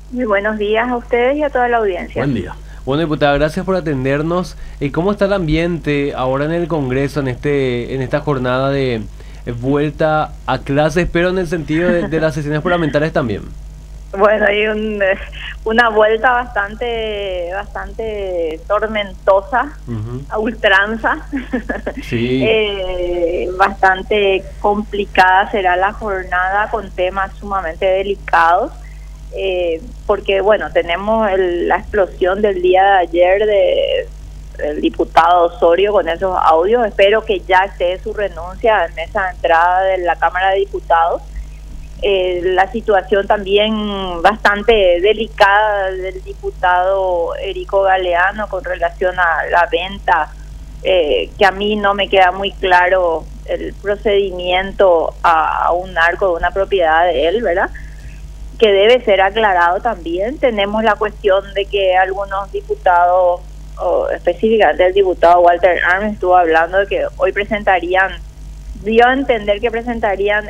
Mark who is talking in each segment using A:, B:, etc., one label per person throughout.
A: Muy buenos días a ustedes y a toda la audiencia.
B: Buen día. Bueno, diputada, gracias por atendernos. ¿Cómo está el ambiente ahora en el Congreso, en esta jornada de vuelta a clases, pero en el sentido de las sesiones parlamentarias también?
A: Bueno, hay una vuelta bastante tormentosa,
B: Ujú.
A: a ultranza.
B: Sí.
A: Bastante complicada será la jornada con temas sumamente delicados, porque bueno, tenemos la explosión del día de ayer del diputado Osorio con esos audios. Espero que ya esté su renuncia en esa entrada de la Cámara de Diputados. La situación también bastante delicada del diputado Erico Galeano con relación a la venta, que a mí no me queda muy claro el procedimiento a un narco de una propiedad de él, ¿verdad? Que debe ser aclarado también. Tenemos la cuestión de que algunos diputados, o específicamente el diputado Walter Arms, estuvo hablando de que hoy presentarían, dio a entender que presentarían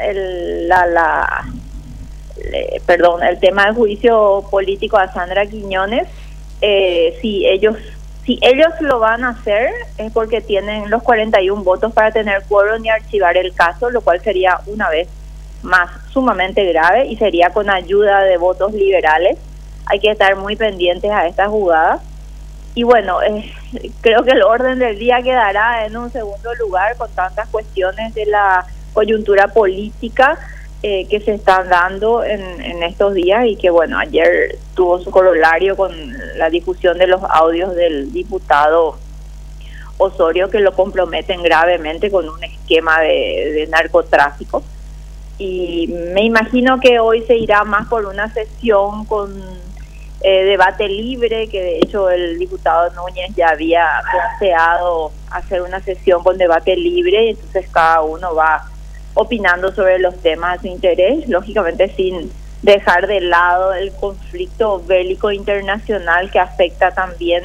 A: el tema del juicio político a Sandra Quiñones. Si ellos lo van a hacer es porque tienen los 41 votos para tener quórum y archivar el caso, lo cual sería una vez más sumamente grave y sería con ayuda de votos liberales. Hay que estar muy pendientes a esta jugada. Y bueno, creo que el orden del día quedará en un segundo lugar con tantas cuestiones de la coyuntura política que se están dando en estos días, y que bueno, ayer tuvo su corolario con la difusión de los audios del diputado Osorio, que lo comprometen gravemente con un esquema de narcotráfico. Y me imagino que hoy se irá más por una sesión con debate libre, que de hecho el diputado Núñez ya había planteado hacer una sesión con debate libre, y entonces cada uno va opinando sobre los temas de su interés, lógicamente sin dejar de lado el conflicto bélico internacional que afecta también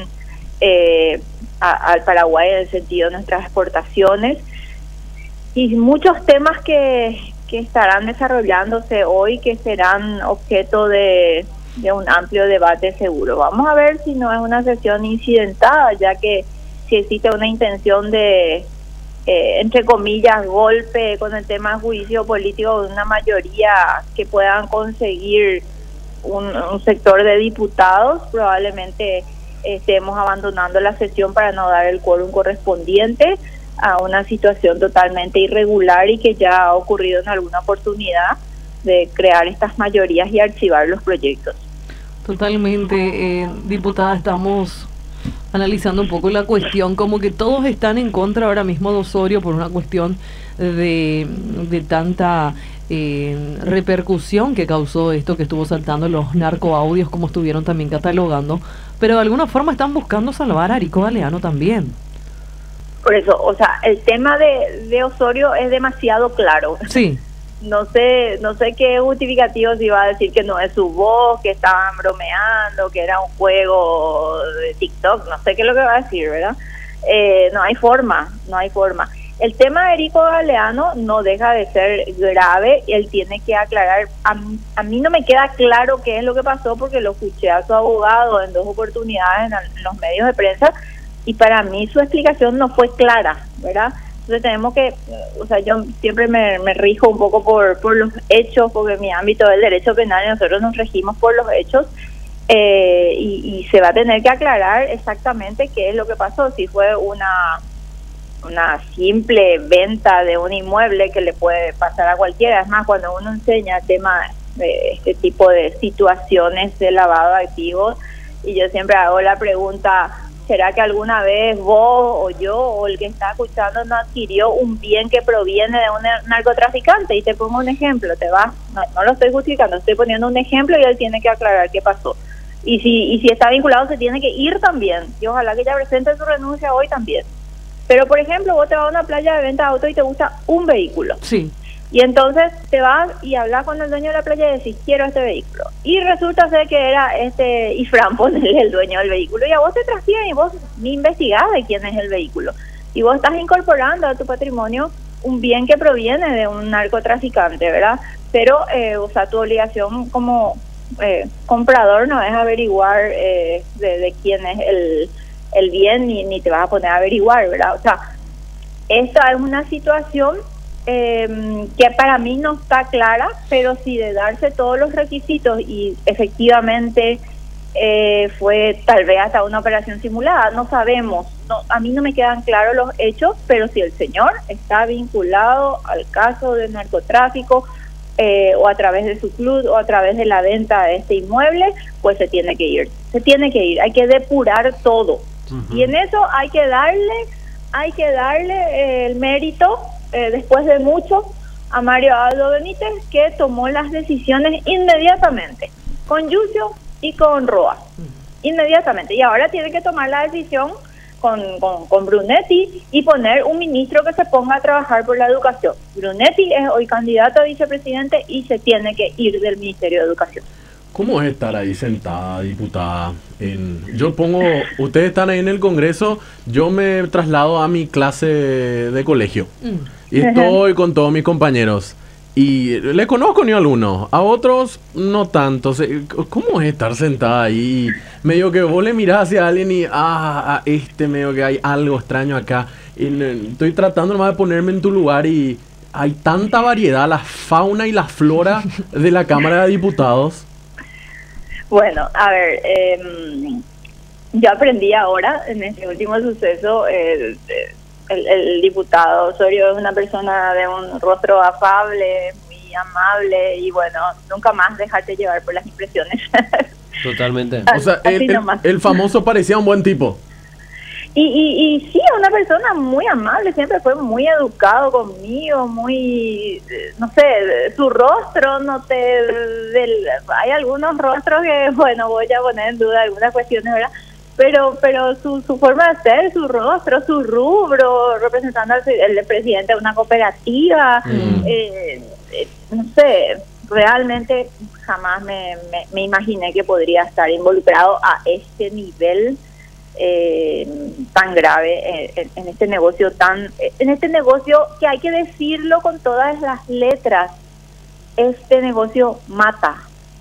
A: al Paraguay en el sentido de nuestras exportaciones, y muchos temas que estarán desarrollándose hoy, que serán objeto de un amplio debate seguro. Vamos a ver si no es una sesión incidentada, ya que si existe una intención de, entre comillas, golpe con el tema de juicio político de una mayoría que puedan conseguir un sector de diputados, probablemente estemos abandonando la sesión para no dar el quórum correspondiente a una situación totalmente irregular y que ya ha ocurrido en alguna oportunidad, de crear estas mayorías y archivar los proyectos.
C: Totalmente, diputada, estamos analizando un poco la cuestión, como que todos están en contra ahora mismo de Osorio por una cuestión de tanta repercusión que causó esto que estuvo saltando los narcoaudios, como estuvieron también catalogando, pero de alguna forma están buscando salvar a Erico Galeano también.
A: Por eso, o sea, el tema de Osorio es demasiado claro.
C: Sí.
A: No sé qué justificativo se iba a decir que no es su voz, que estaban bromeando, que era un juego de TikTok, no sé qué es lo que va a decir, ¿verdad? No hay forma. El tema de Erico Galeano no deja de ser grave, y él tiene que aclarar. A mí no me queda claro qué es lo que pasó, porque lo escuché a su abogado en 2 oportunidades en los medios de prensa, y para mí su explicación no fue clara, ¿verdad? Entonces tenemos que, o sea, yo siempre me rijo un poco por los hechos, porque mi ámbito es el derecho penal y nosotros nos regimos por los hechos, y se va a tener que aclarar exactamente qué es lo que pasó, si fue una simple venta de un inmueble que le puede pasar a cualquiera. Es más, cuando uno enseña el tema de este tipo de situaciones de lavado de activos, y yo siempre hago la pregunta: ¿será que alguna vez vos o yo o el que está escuchando no adquirió un bien que proviene de un narcotraficante? Y te pongo un ejemplo, no lo estoy justificando, estoy poniendo un ejemplo, y él tiene que aclarar qué pasó. Y si está vinculado, se tiene que ir también, y ojalá que ella presente su renuncia hoy también. Pero, por ejemplo, vos te vas a una playa de venta de auto y te gusta un vehículo.
C: Sí.
A: Y entonces te vas y hablas con el dueño de la playa y decís: quiero este vehículo. Y resulta ser que era Ifrán, ponele, el dueño del vehículo. Y a vos te transfieren y vos ni investigás de quién es el vehículo. Y vos estás incorporando a tu patrimonio un bien que proviene de un narcotraficante, ¿verdad? Pero, o sea, tu obligación como comprador no es averiguar de quién es el bien, ni te vas a poner a averiguar, ¿verdad? O sea, esta es una situación que para mí no está clara, pero si de darse todos los requisitos y efectivamente fue tal vez hasta una operación simulada, no sabemos, a mí no me quedan claros los hechos, pero si el señor está vinculado al caso de narcotráfico o a través de su club o a través de la venta de este inmueble, pues se tiene que ir, hay que depurar todo. Y en eso hay que darle el mérito, después de mucho, a Mario Aldo Benítez, que tomó las decisiones inmediatamente, con Yucio y con Roa, inmediatamente. Y ahora tiene que tomar la decisión con Brunetti y poner un ministro que se ponga a trabajar por la educación. Brunetti es hoy candidato a vicepresidente y se tiene que ir del Ministerio de Educación.
D: ¿Cómo es estar ahí sentada, diputada? Ustedes están ahí en el Congreso, yo me traslado a mi clase de colegio y estoy con todos mis compañeros y le conozco ni a alguno, a otros no tanto. ¿Cómo es estar sentada ahí? Medio que vos le mirás hacia alguien y medio que hay algo extraño acá. Y estoy tratando nomás de ponerme en tu lugar y hay tanta variedad, la fauna y la flora de la Cámara de Diputados.
A: Bueno, a ver, yo aprendí ahora, en este último suceso, el diputado Osorio es una persona de un rostro afable, muy amable, y bueno, nunca más dejarte llevar por las impresiones.
B: Totalmente.
D: O sea, el famoso parecía un buen tipo.
A: Y sí, una persona muy amable, siempre fue muy educado conmigo, muy, no sé, su rostro, hay algunos rostros que, bueno, voy a poner en duda algunas cuestiones, ¿verdad? Pero su forma de ser, su rostro, su rubro, representando al presidente de una cooperativa, no sé, realmente jamás me imaginé que podría estar involucrado a este nivel tan grave en este negocio que hay que decirlo con todas las letras. Este negocio mata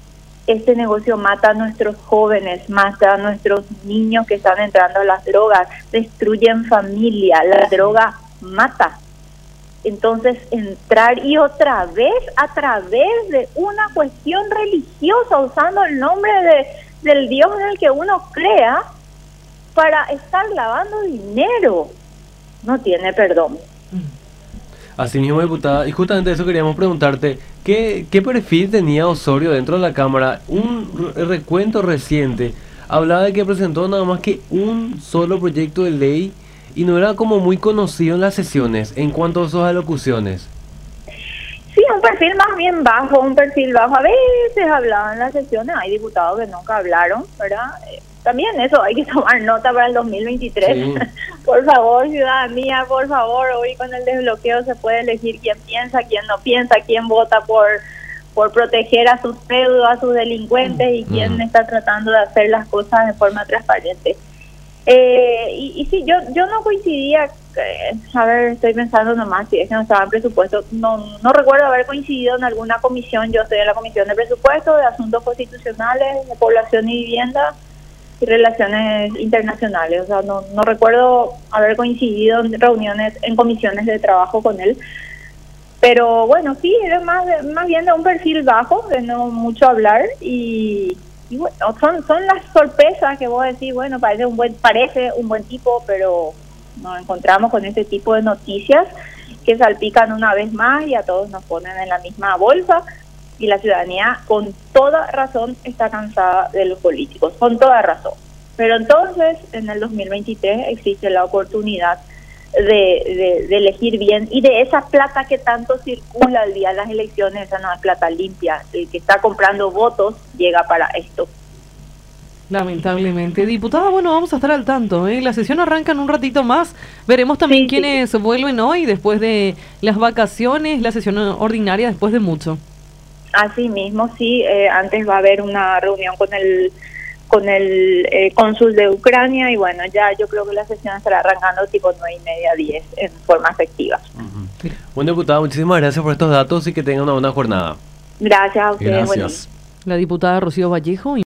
A: a nuestros jóvenes, mata a nuestros niños que están entrando a las drogas, destruyen familia, la droga mata. Entonces entrar y otra vez a través de una cuestión religiosa, usando el nombre del Dios en el que uno crea, para estar lavando dinero, no tiene perdón.
B: Así mismo, diputada, y justamente eso queríamos preguntarte, ¿qué perfil tenía Osorio dentro de la Cámara? Un recuento reciente hablaba de que presentó nada más que un solo proyecto de ley y no era como muy conocido en las sesiones en cuanto a sus alocuciones.
A: Sí, un perfil más bien bajo, A veces hablaban en las sesiones, hay diputados que nunca hablaron, ¿verdad? También eso, hay que tomar nota para el 2023. Sí. Por favor, ciudadanía, por favor, hoy con el desbloqueo se puede elegir quién piensa, quién no piensa, quién vota por proteger a sus feudos, a sus delincuentes y quién está tratando de hacer las cosas de forma transparente. Y sí, yo no coincidía, a ver, estoy pensando nomás, si es que no estaba en presupuesto, no recuerdo haber coincidido en alguna comisión. Yo estoy en la Comisión de Presupuesto, de Asuntos Constitucionales, de Población y Vivienda y Relaciones Internacionales. O sea, no recuerdo haber coincidido en reuniones, en comisiones de trabajo con él. Pero bueno, sí, era más bien de un perfil bajo, de no mucho hablar y bueno, son las sorpresas que vos decís, bueno, parece un buen tipo, pero nos encontramos con este tipo de noticias que salpican una vez más y a todos nos ponen en la misma bolsa, y la ciudadanía con toda razón está cansada de los políticos, con toda razón. Pero entonces, en el 2023 existe la oportunidad de elegir bien, y de esa plata que tanto circula el día de las elecciones, esa no es plata limpia. El que está comprando votos llega para esto.
C: Lamentablemente. Diputada, bueno, vamos a estar al tanto, ¿eh? La sesión arranca en un ratito más. Veremos también quiénes vuelven hoy después de las vacaciones, la sesión ordinaria después de mucho. Así mismo, sí. Antes va a haber una reunión con el cónsul de Ucrania, y bueno, ya yo creo que la sesión estará arrancando tipo 9:30, 10 en forma efectiva.
B: Bueno, diputada, muchísimas gracias por estos datos y que tengan una buena jornada.
A: Gracias a ustedes.
D: Gracias.
C: La diputada Rocío Vallejo